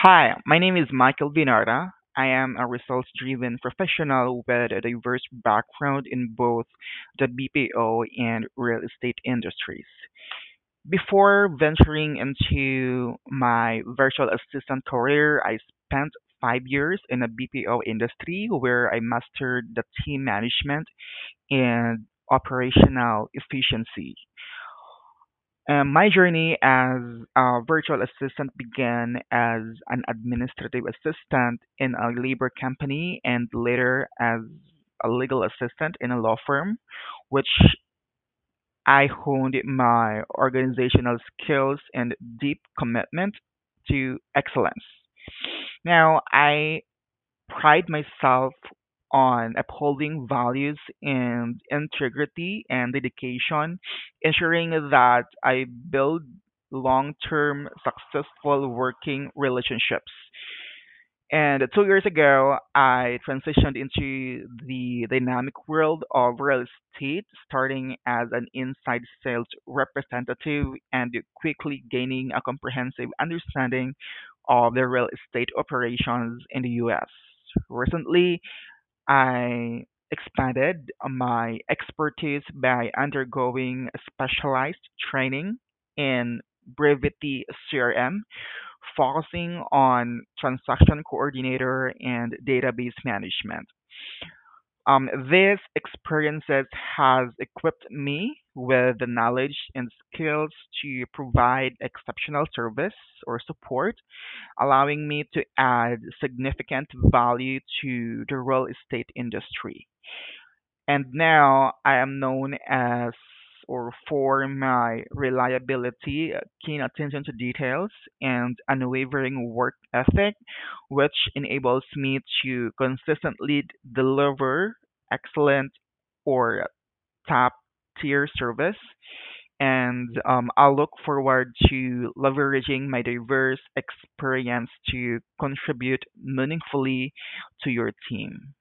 Hi, my name is Michael Vinarda. I am a results driven professional with a diverse background in both the BPO and real estate industries. Before venturing into my virtual assistant career, I spent 5 years in a BPO industry where I mastered the team management and operational efficiency. My journey as a virtual assistant began as an administrative assistant in a labor company and later as a legal assistant in a law firm, which I honed my organizational skills and deep commitment to excellence. Now, I pride myself on upholding values and integrity and dedication, ensuring that I build long term successful working relationships. And 2 years ago, I transitioned into the dynamic world of real estate, starting as an inside sales representative and quickly gaining a comprehensive understanding of the real estate operations in the US. Recently, I expanded my expertise by undergoing specialized training in Brevity CRM, focusing on transaction coordinator and database management. These experiences has equipped me with the knowledge and skills to provide exceptional service or support, allowing me to add significant value to the real estate industry. And now I am known as or for my reliability, keen attention to details, and unwavering work ethic, which enables me to consistently deliver excellent or top tier service. And I look forward to leveraging my diverse experience to contribute meaningfully to your team.